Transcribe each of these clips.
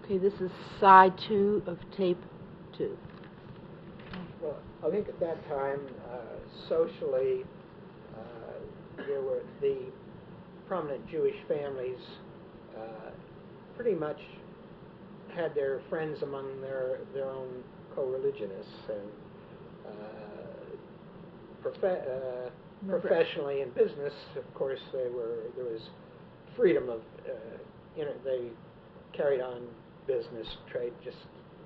Okay, this is side 2 of tape 2. Well, I think at that time, socially, there were the prominent Jewish families pretty much had their friends among their own co-religionists, and professionally in business, of course, there was freedom of they carried on business, trade, just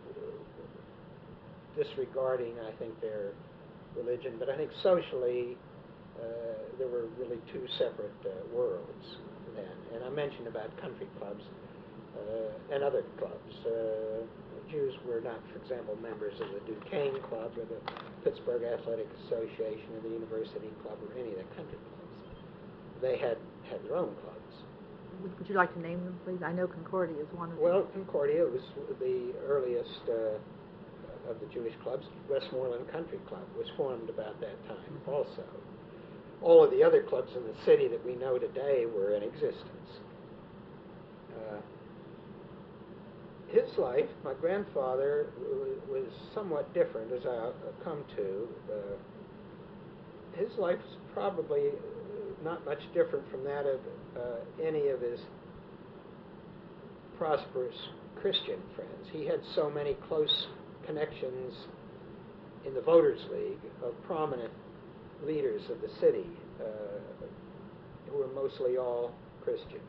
disregarding, I think, their religion. But I think socially, there were really two separate worlds then. And I mentioned about country clubs and other clubs. Jews were not, for example, members of the Duquesne Club or the Pittsburgh Athletic Association or the University Club or any of the country clubs. They had their own clubs. Would you like to name them, please? I know Concordia is one of them. Well, Concordia was the earliest of the Jewish clubs. Westmoreland Country Club was formed about that time also. All of the other clubs in the city that we know today were in existence. His life, my grandfather, was somewhat different, as I'll come to. His life was probably not much different from that of any of his prosperous Christian friends. He had so many close connections in the Voters League of prominent leaders of the city who were mostly all Christian,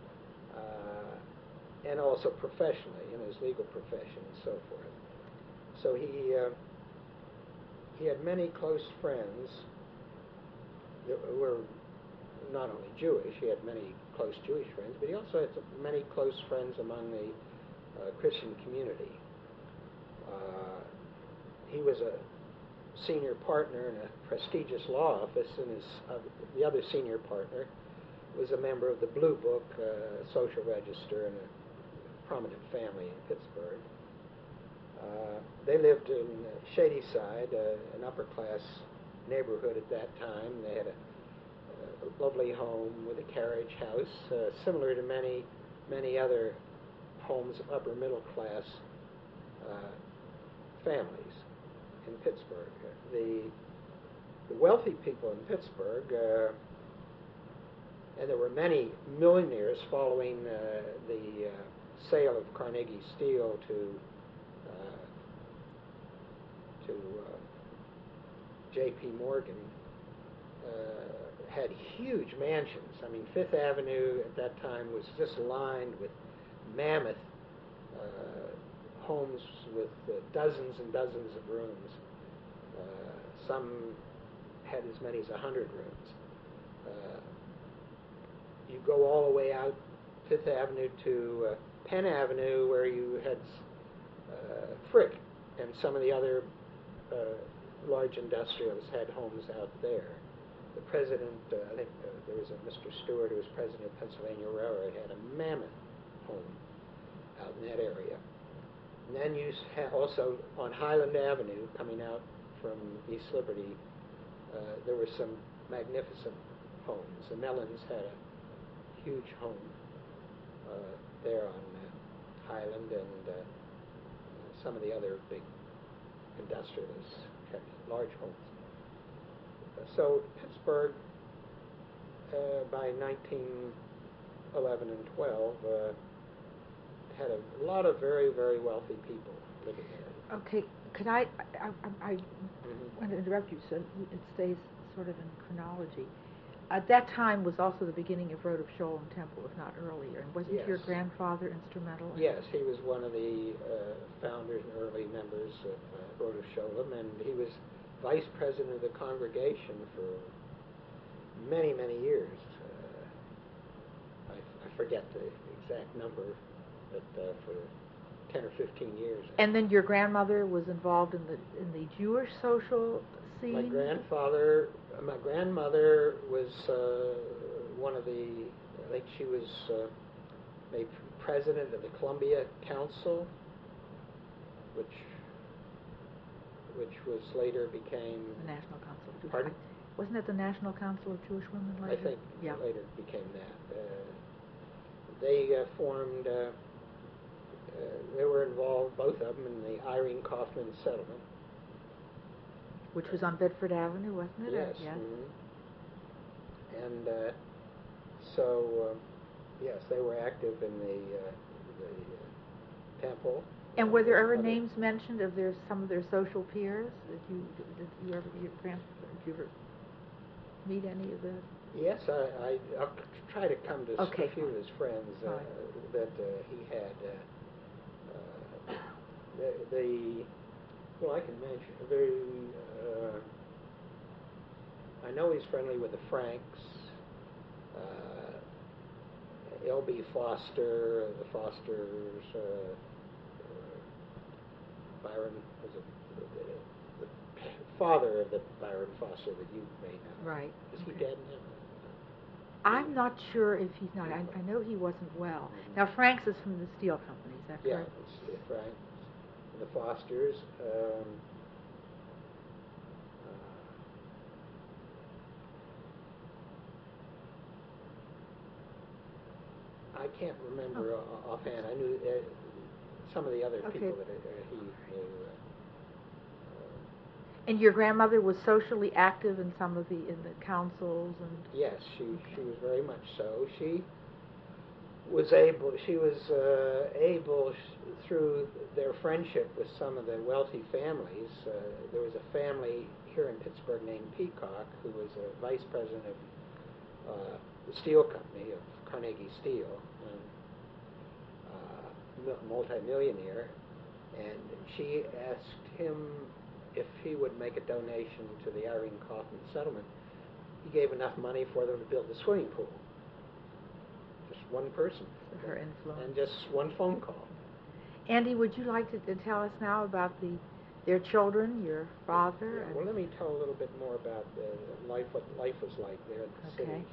and also professionally in his legal profession and so forth. So he had many close friends that were not only Jewish. He had many close Jewish friends, but he also had many close friends among the Christian community. He was a senior partner in a prestigious law office, and the other senior partner was a member of the Blue Book, Social Register, and a prominent family in Pittsburgh. They lived in Shadyside, an upper-class neighborhood at that time. They had a lovely home with a carriage house, similar to many other homes of upper-middle-class families in Pittsburgh. The wealthy people in Pittsburgh, and there were many millionaires following the sale of Carnegie Steel to J.P. Morgan, had huge mansions. I mean, Fifth Avenue at that time was just lined with mammoth homes with dozens and dozens of rooms. Some had as many as 100 rooms. You go all the way out Fifth Avenue to Penn Avenue, where you had Frick and some of the other large industrialists had homes out there. The president, I think there was a Mr. Stewart who was president of Pennsylvania Railroad, had a mammoth home out in that area. And then you also on Highland Avenue, coming out from East Liberty, there were some magnificent homes. The Mellons had a huge home there on Highland, and some of the other big industrialists had large homes. So Pittsburgh, by 1911 and 12, had a lot of very, very wealthy people living there. Okay, could I want to interrupt you so it stays sort of in chronology. At that time was also the beginning of Road of Sholem Temple, if not earlier. And wasn't your grandfather instrumental? Yes, he was one of the founders and early members of Road of Sholem, and he was vice president of the congregation for many, many years. I forget the exact number, but for 10 or 15 years. And then your grandmother was involved in the Jewish social scene? My grandmother was one of the, I think she was made president of the Columbia Council, which was later became... The National Council of Jewish Women. Pardon? Wasn't it the National Council of Jewish Women later? I think later became that. They formed they were involved, both of them, in the Irene Kaufman settlement. Which was on Bedford Avenue, wasn't it? Yes. Yes. Mm-hmm. And so, yes, they were active in the temple. And were there ever names mentioned of some of their social peers? Did you ever meet any of the? Yes, I'll try to come to Okay, a few of his friends that he had. Well, I can mention I know he's friendly with the Franks. L.B. Foster, the Fosters. Byron was the father of the Byron Foster that you may know. Right. Is he dead now? I'm not sure if he's not. I know he wasn't well. Now, Franks is from the steel company, is that correct? Yeah, it's Franks. The Fosters. I can't remember offhand. I knew some of the other people that he knew. And your grandmother was socially active in in the councils and. Yes, she was very much so. She was able through their friendship with some of the wealthy families. There was a family here in Pittsburgh named Peacock who was a vice president of the steel company of Carnegie Steel, multi-millionaire, and she asked him if he would make a donation to the Irene Kaufman settlement. He gave enough money for them to build a swimming pool. Just one person. Her influence. And just one phone call. Andy, would you like to tell us now about their children, your father? Yeah, well, let me tell a little bit more about what life was like there in the city.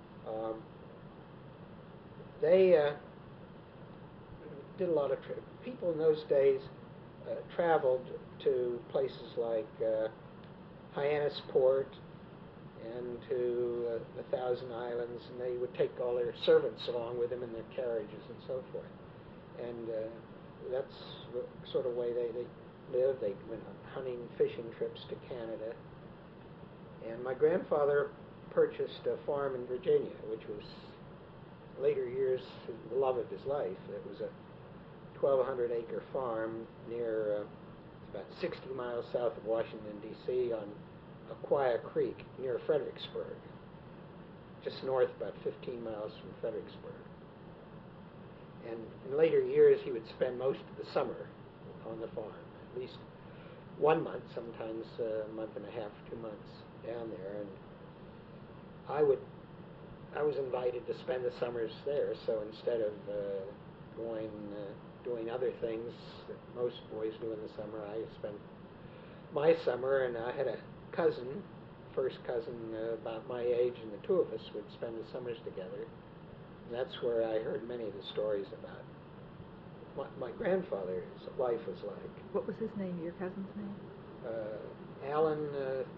They did a lot of people in those days traveled to places like Hyannisport and to the Thousand Islands, and they would take all their servants along with them in their carriages and so forth. And that's the sort of way they lived. They went on hunting, fishing trips to Canada. And my grandfather purchased a farm in Virginia, which was later years the love of his life. It was a 1,200-acre farm near about 60 miles south of Washington, D.C. on Aquia Creek near Fredericksburg, just north about 15 miles from Fredericksburg. And in later years, he would spend most of the summer on the farm, at least 1 month, sometimes a month and a half, 2 months down there. And I was invited to spend the summers there, so instead of going doing other things that most boys do in the summer, I spent my summer, and I had a cousin, first cousin about my age, and the two of us would spend the summers together. And that's where I heard many of the stories about what my grandfather's life was like. What was his name, your cousin's name? Alan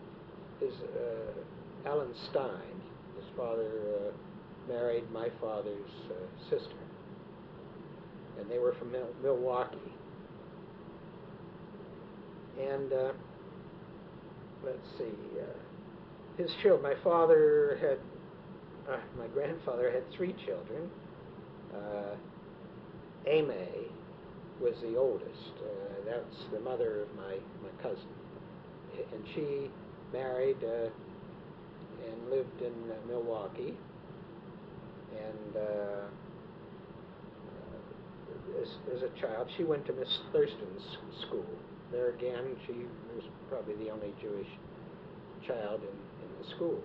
Alan Stein. His father married my father's sister, and they were from Milwaukee. And let's see, his children. My grandfather had 3 children. Aimee was the oldest. That's the mother of my cousin, and she married and lived in Milwaukee. And as a child, she went to Miss Thurston's school. There again, she was probably the only Jewish child in the school.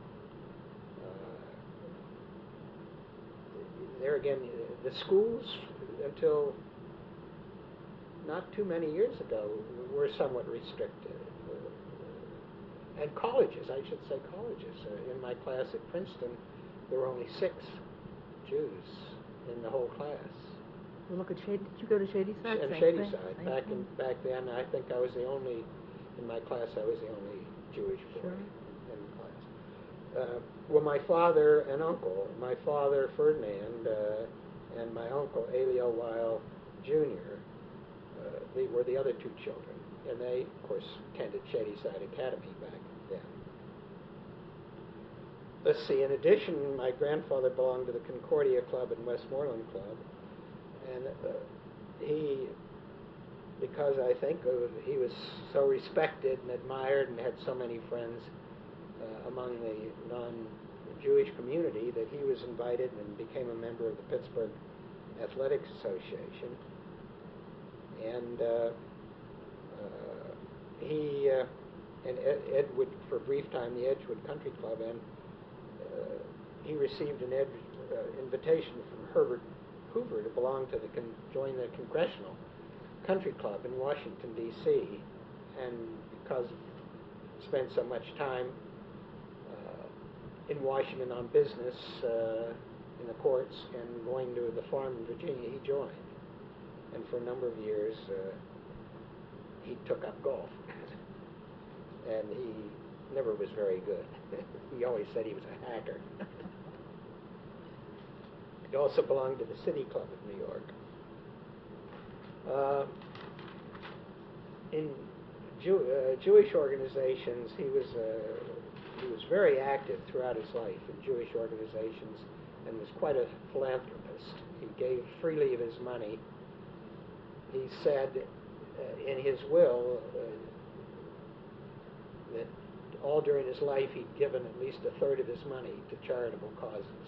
There again, the schools, until not too many years ago, were somewhat restricted. And colleges, I should say colleges. In my class at Princeton, there were only 6 Jews in the whole class. Well, look at Shady. Did you go to Shadyside? And Shadyside. Back then, I think I was the only, in my class, I was the only Jewish boy in the class. Well, my father and uncle, my father Ferdinand and my uncle Eliel Weil Jr. They were the other two children, and they, of course, attended Shadyside Academy back then. Let's see, in addition, my grandfather belonged to the Concordia Club and Westmoreland Club, and he, because I think he was so respected and admired and had so many friends among the non-Jewish community, that he was invited and became a member of the Pittsburgh Athletics Association. And he and Edgewood, for a brief time, the Edgewood Country Club, and he received an invitation from Herbert Hoover to join the Congressional Country Club in Washington, D.C., and because he spent so much time in Washington on business in the courts and going to the farm in Virginia, he joined. And for a number of years, he took up golf. And he never was very good. He always said he was a hacker. He also belonged to the City Club of New York. In Jewish organizations, he was very active throughout his life in Jewish organizations and was quite a philanthropist. He gave freely of his money. He said in his will that all during his life he'd given at least a third of his money to charitable causes.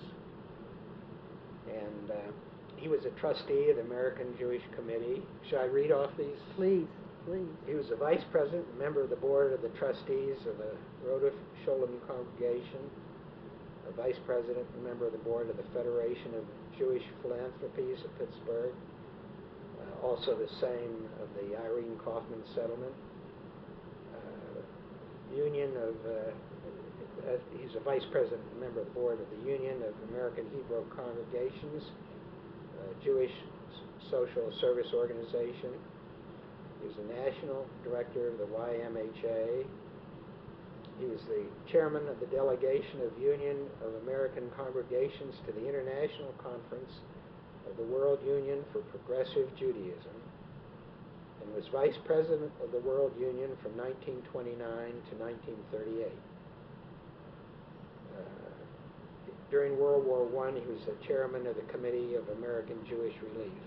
And he was a trustee of the American Jewish Committee. Should I read off these? Please, please. He was a vice president, member of the board of the trustees of the Rodef Sholem Congregation, a vice president and member of the board of the Federation of Jewish Philanthropies of Pittsburgh, also the same of the Irene Kaufman Settlement, Union of, he's a vice president and member of the board of the Union of American Hebrew Congregations, Jewish Social Service Organization. He was a national director of the YMHA. He was the chairman of the delegation of Union of American Congregations to the International Conference of the World Union for Progressive Judaism, and was vice president of the World Union from 1929 to 1938. During World War I, he was the chairman of the Committee of American Jewish Relief.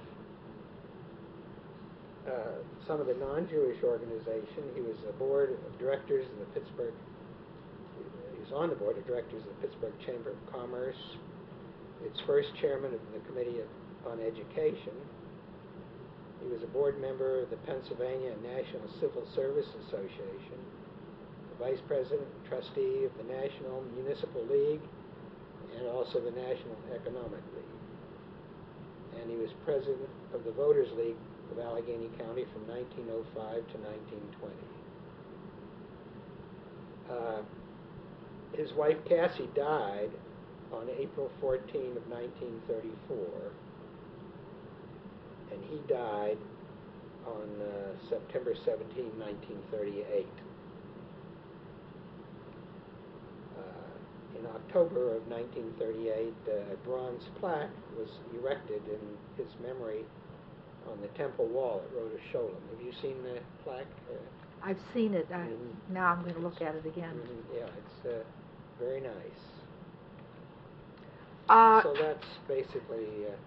Some of the non-Jewish organization, he was the board of directors of the Pittsburgh, he was on the board of directors of the Pittsburgh Chamber of Commerce, its first chairman of the Committee on Education. He was a board member of the Pennsylvania National Civil Service Association, the vice president and trustee of the National Municipal League, and also the National Economic League. And he was president of the Voters League of Allegheny County from 1905 to 1920. His wife Cassie died on April 14 of 1934, and he died on September 17, 1938. In October of 1938, a bronze plaque was erected in his memory on the temple wall at Rodef Sholem. Have you seen the plaque? I've seen it. Now I'm going to look at it again. Yeah, it's very nice. So that's basically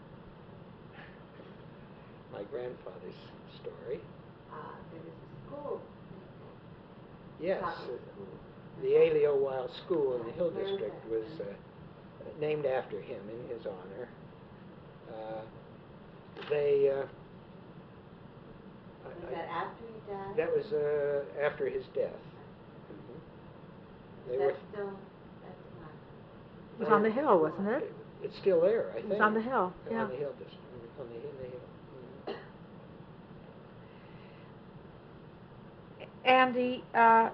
my grandfather's story. There was a school. Yes, the Alio Weil School in the Hill District was named after him in his honor. Was that after he died? That was after his death. Is that still, that's not... It was on the hill, wasn't it? It's still there, I think. It was on the hill, yeah. On the hill district. On the hill. Andy,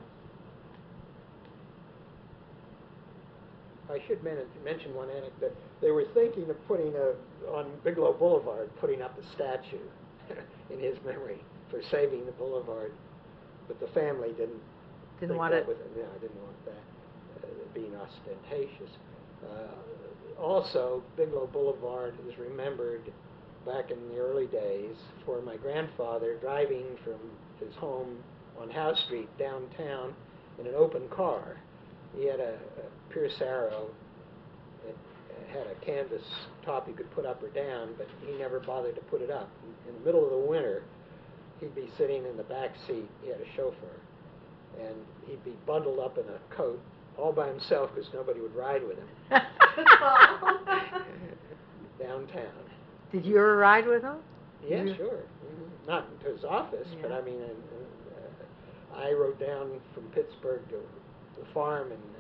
I should mention one anecdote. They were thinking of putting on Bigelow Boulevard, putting up a statue in his memory for saving the boulevard, but the family didn't want it. Didn't want that being ostentatious. Also, Bigelow Boulevard is remembered back in the early days for my grandfather driving from his home on House Street downtown in an open car. He had a Pierce Arrow. It had a canvas top you could put up or down, but he never bothered to put it up. In the middle of the winter, he'd be sitting in the back seat. He had a chauffeur, and he'd be bundled up in a coat all by himself because nobody would ride with him. Downtown. Did you ever ride with him? Yeah, sure. Not to his office, but I mean, I rode down from Pittsburgh to the farm in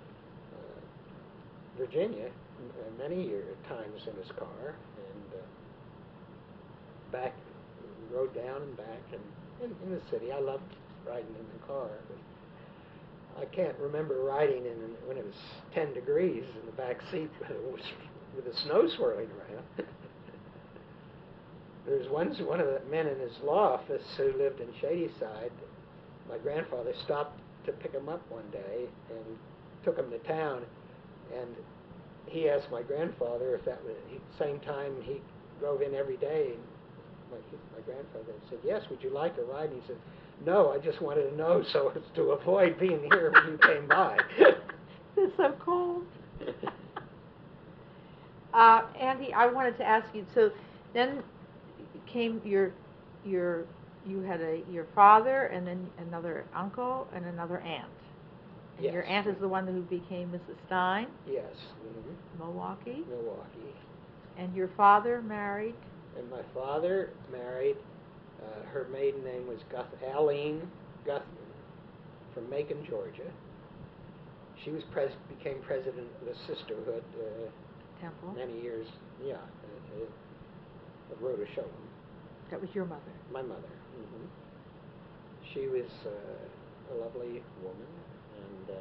Virginia many times in his car, and back, rode down and back, and in the city. I loved riding in the car. But I can't remember riding when it was 10 degrees in the back seat with the snow swirling around. There's one of the men in his law office who lived in Shadyside. My grandfather stopped to pick him up one day and took him to town, and he asked my grandfather if that was the same time he drove in every day. My grandfather said, "Yes, would you like a ride?" And he said, "No, I just wanted to know so as to avoid being here when you came by." It's so cold. Andy, I wanted to ask you, so then came your father and then another uncle and another aunt. And yes. Your aunt is the one who became Mrs. Stein? Yes. Milwaukee? Milwaukee. And your father married? And my father married, her maiden name was Aline Guthman from Macon, Georgia. She was became president of the Sisterhood Temple? many years, of Rhoda Sholem. That was your mother? My mother. She was a lovely woman, and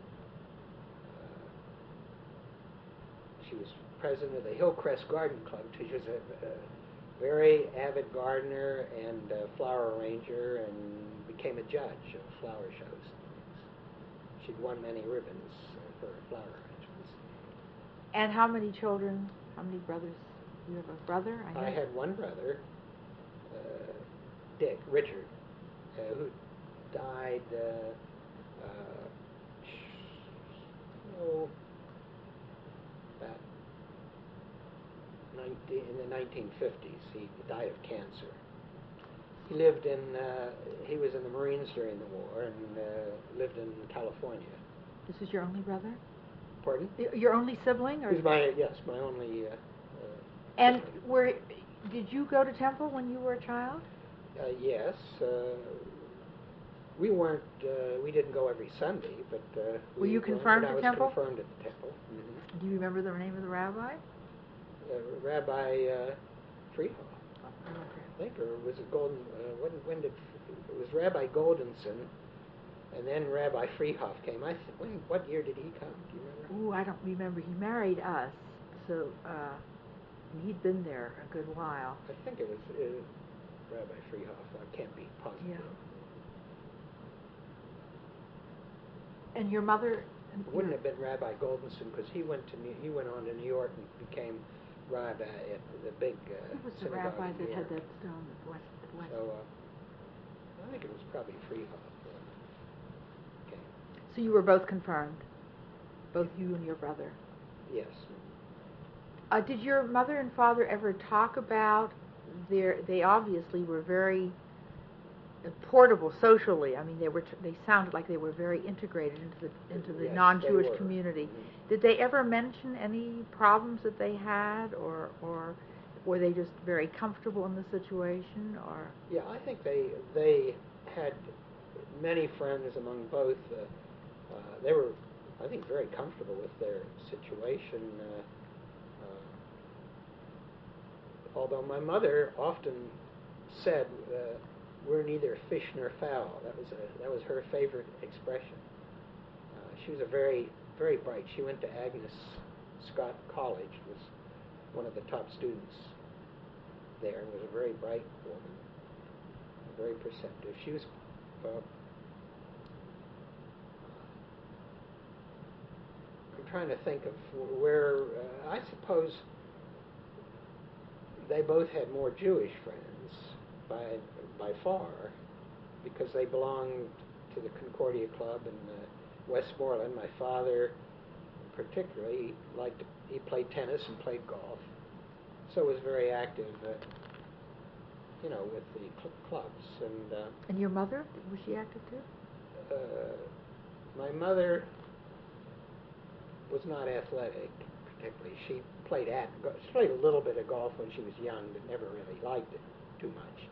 she was president of the Hillcrest Garden Club. She was a very avid gardener and flower arranger, and became a judge of flower shows and things. She'd won many ribbons for her flower arrangements. And how many children, how many brothers? You have a brother? I had one brother, Richard, who died in the 1950s. He died of cancer. He lived he was in the Marines during the war and lived in California. This is your only brother? Pardon? Your only sibling? Or He's my only And sibling. did you go to Temple when you were a child? Yes. We weren't. We didn't go every Sunday, but were you confirmed at Temple? I was confirmed at the Temple. Mm-hmm. Do you remember the name of the rabbi? Rabbi Freehoff, Okay. I think, or was it Golden? When did it was Rabbi Goldenson, and then Rabbi Freehoff came. What year did he come? Do you remember? Ooh, I don't remember. He married us, so he'd been there a good while. I think it was Rabbi Freehoff. I can't be positive. Yeah. And your mother? It wouldn't have been Rabbi Goldenson because he went on to New York and became rabbi at the big Who was the synagogue rabbi in that New had York. that stone at West? So I think it was probably Freehoff. Okay. So you were both confirmed, both you and your brother. Yes. Did your mother and father ever talk about they obviously were very portable socially. I mean, they sounded like they were very integrated into the Yes, non-Jewish they were. community. Mm-hmm. Did they ever mention any problems that they had, or were they just very comfortable in the situation? Or Yeah, I think they had many friends among both. They were, I think, very comfortable with their situation. Although my mother often said, "We're neither fish nor fowl." That was her favorite expression. She was very, very bright. She went to Agnes Scott College, was one of the top students there, and was a very bright woman, very perceptive. She was I'm trying to think of where I suppose they both had more Jewish friends by far, because they belonged to the Concordia Club in Westmoreland. My father, particularly, he played tennis and played golf, so was very active, with the clubs. And your mother, was she active too? My mother was not athletic particularly. She played a little bit of golf when she was young, but never really liked it too much.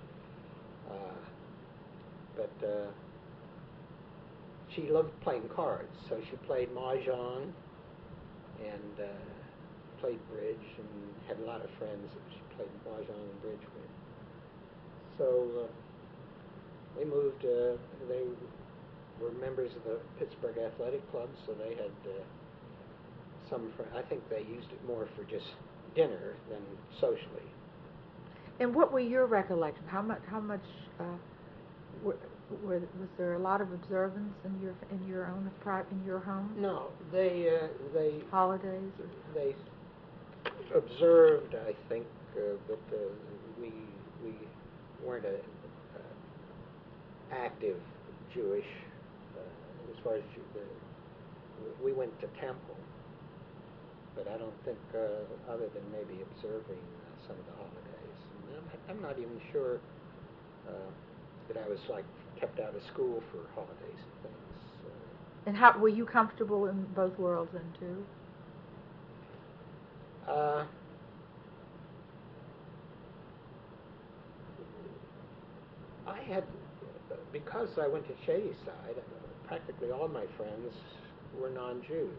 But she loved playing cards, so she played mahjong and played bridge, and had a lot of friends that she played mahjong and bridge with. So they moved. They were members of the Pittsburgh Athletic Club, so they had some. I think they used it more for just dinner than socially. And what were your recollections? How much? Was there a lot of observance in your home? No, they holidays. They observed, I think, but we weren't active Jewish as far as we went to temple, but I don't think other than maybe observing some of the holidays. And I'm not even sure that I was kept out of school for holidays and things. And how were you comfortable in both worlds then too? I had, because I went to Shadyside, practically all my friends were non-Jews.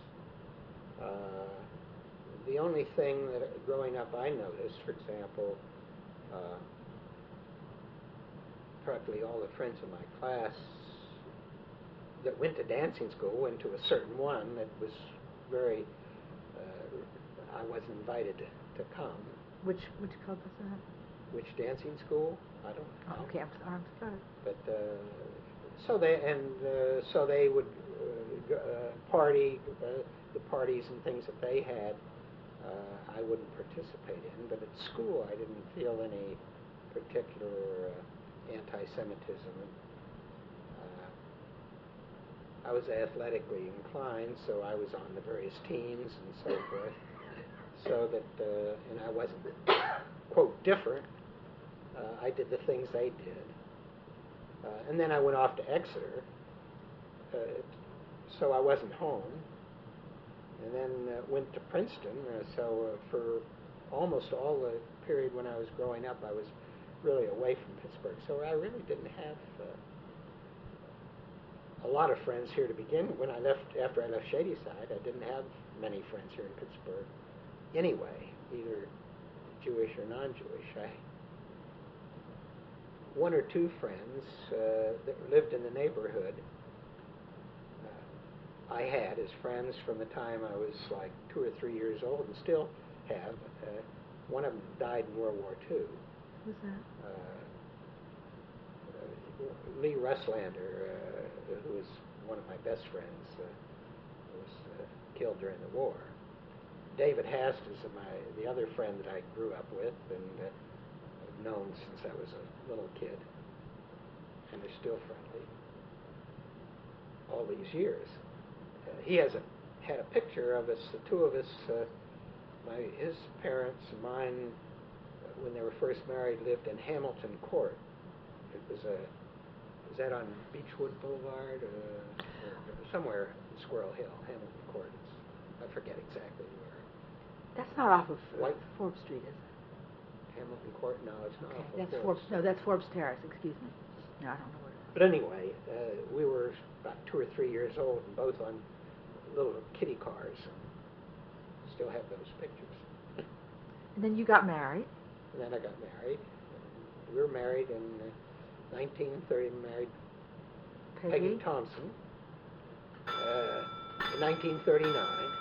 The only thing that growing up I noticed, for example, practically all the friends in my class that went to dancing school went to a certain one that was very, I wasn't invited to come. Which club was that? Which dancing school? I don't know. Oh, okay, I'm sorry. But so they would party, the parties and things that they had. I wouldn't participate in, but at school I didn't feel any particular anti-Semitism. I was athletically inclined, so I was on the various teams and so forth. So that, and I wasn't, quote, different. I did the things they did. And then I went off to Exeter, so I wasn't home. And then went to Princeton, so for almost all the period when I was growing up, I was really away from Pittsburgh. So I really didn't have a lot of friends here to begin. When I left, after I left Shadyside, I didn't have many friends here in Pittsburgh anyway, either Jewish or non-Jewish. One or two friends that lived in the neighborhood I had as friends from the time I was 2 or 3 years old, and still have. One of them died in World War II. Who's that? Lee Russlander, who was one of my best friends, was killed during the war. David Hast is the other friend that I grew up with and I've known since I was a little kid, and they're still friendly all these years. He had a picture of us, the two of us, his parents and mine, when they were first married, lived in Hamilton Court. It was is that on Beechwood Boulevard or somewhere in Squirrel Hill, Hamilton Court? I forget exactly where. That's not off of Forbes Street, is it? Hamilton Court? No, it's not off of that's Forbes. No, that's Forbes Terrace. Excuse me. No, I don't know what it is. But anyway, we were about 2 or 3 years old, and both on little kiddie cars. Still have those pictures. And then you got married. And then I got married. We were married in 1930. Married Peggy Thompson. In 1939,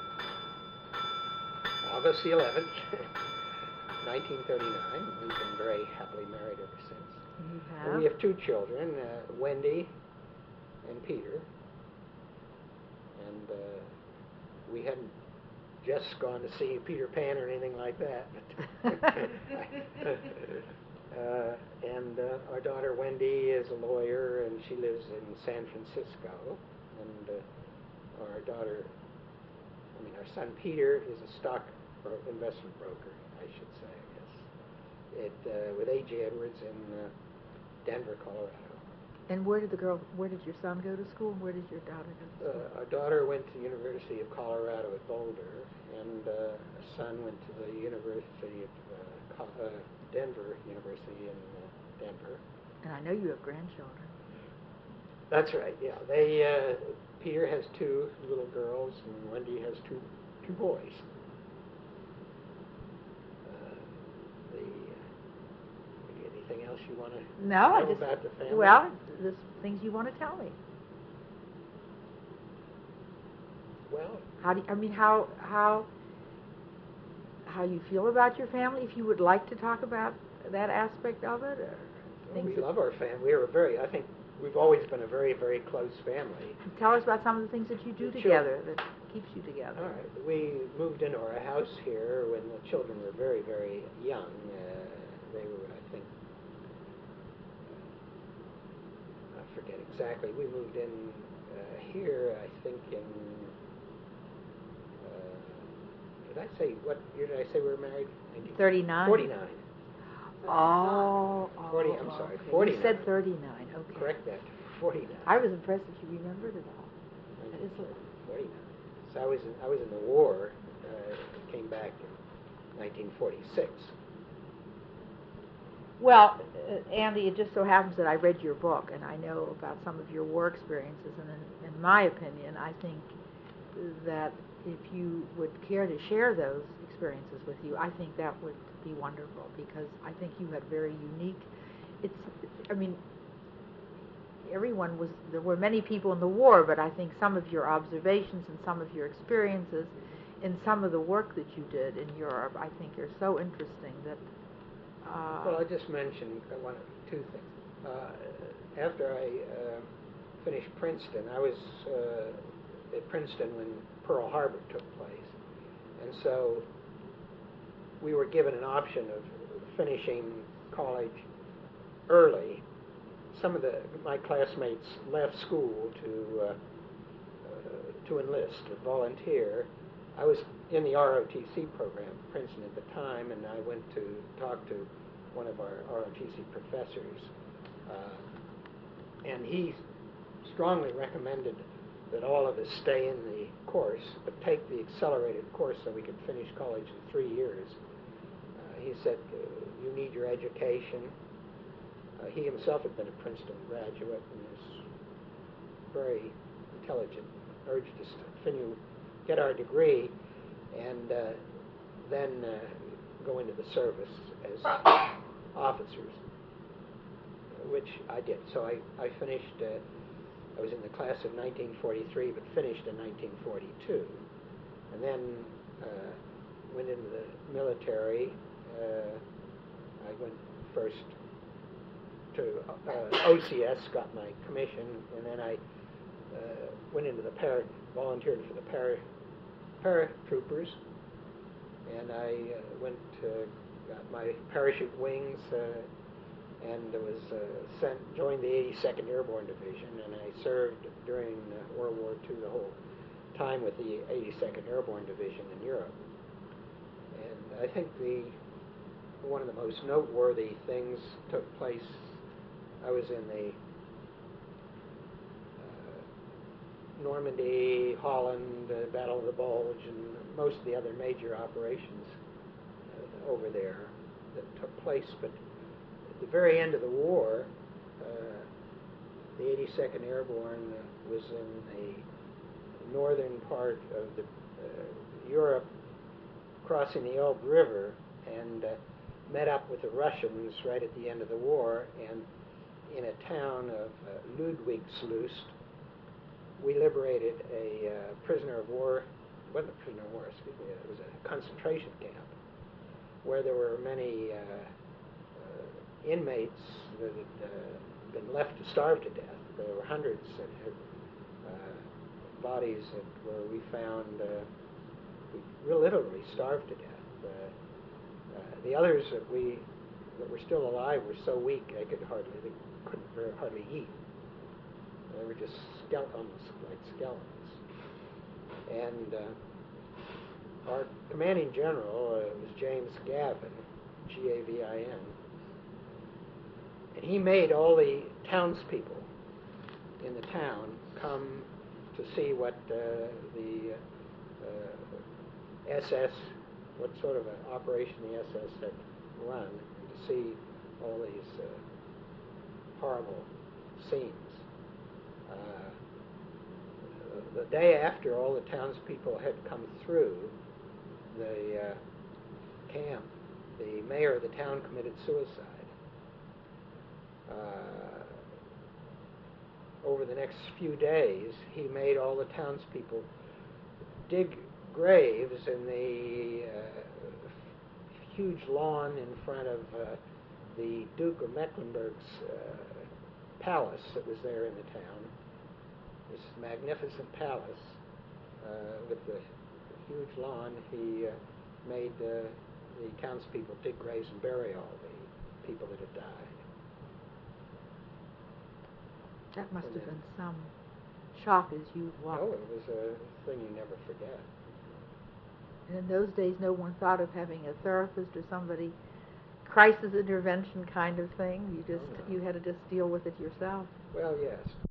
August the 11th, 1939. We've been very happily married ever since. You have? And we have 2 children, Wendy and Peter. And we hadn't just gone to see Peter Pan or anything like that. And our daughter Wendy is a lawyer, and she lives in San Francisco. And our son Peter is a stock investment broker, I should say, I guess, with A.J. Edwards in Denver, Colorado. And where did your son go to school? Where did your daughter go to school? Our daughter went to the University of Colorado at Boulder, and our son went to the University of Denver University in Denver. And I know you have grandchildren. That's right. Yeah, Peter has 2 little girls, and Wendy has two boys. Anything else you want to know about the family? Well, there's things you want to tell me. Well, how you feel about your family? If you would like to talk about that aspect of it, or we love our family. I think we've always been a very, very close family. Tell us about some of the things that you do together that keeps you together. All right. We moved into our house here when the children were very, very young. They were, I think, I forget exactly. We moved in here, I think, in, what year did I say we were married? 39. 49. Oh, 40, I'm sorry, okay. 49. You said 39, okay. Correct that, 49. I was impressed that you remembered it all. That is 49. So I was in the war, came back in 1946. Well, Andy, it just so happens that I read your book, and I know about some of your war experiences, and in my opinion, I think that if you would care to share those experiences with you, I think that would be wonderful, because I think you had very unique, there were many people in the war, but I think some of your observations and some of your experiences in some of the work that you did in Europe, I think are so interesting that... Well, I just mentioned 2 things. After I finished Princeton, I was at Princeton when Pearl Harbor took place. And so we were given an option of finishing college early. Some of my classmates left school to enlist, to volunteer. I was in the ROTC program at Princeton at the time, and I went to talk to one of our ROTC professors, and he strongly recommended that all of us stay in the course, but take the accelerated course so we could finish college in 3 years. He said, you need your education. He himself had been a Princeton graduate and was very intelligent. Urged us to get our degree and then go into the service as officers, which I did. So I finished, I was in the class of 1943, but finished in 1942. And then went into the military. I went first to OCS, got my commission, and then I went into the volunteered for the paratroopers, and I got my parachute wings, and was joined the 82nd Airborne Division, and I served during World War II the whole time with the 82nd Airborne Division in Europe. And I think one of the most noteworthy things took place. I was in the Normandy, Holland, Battle of the Bulge, and most of the other major operations over there that took place. But at the very end of the war, the 82nd Airborne was in the northern part of Europe, crossing the Elbe River, and met up with the Russians right at the end of the war, and in a town of Ludwigslust, we liberated a prisoner of war. It wasn't a prisoner of war, excuse me. It was a concentration camp where there were many inmates that had been left to starve to death. There were hundreds that had bodies where we found we literally starved to death. The others that were still alive were so weak they couldn't hardly eat. They were just almost like skeletons. And our commanding general was James Gavin, Gavin, and he made all the townspeople in the town come to see what the SS, what sort of an operation the SS had run, and to see all these horrible scenes. The day after all the townspeople had come through the camp, the mayor of the town committed suicide. Over the next few days, he made all the townspeople dig graves in the huge lawn in front of the Duke of Mecklenburg's palace that was there in the town. This magnificent palace with the huge lawn. He made the townspeople dig graves and bury all the people that had died. That must have been some shock as you walked. Oh, it was a thing you never forget. And in those days, no one thought of having a therapist or somebody, crisis intervention kind of thing. You had to just deal with it yourself. Well, yes.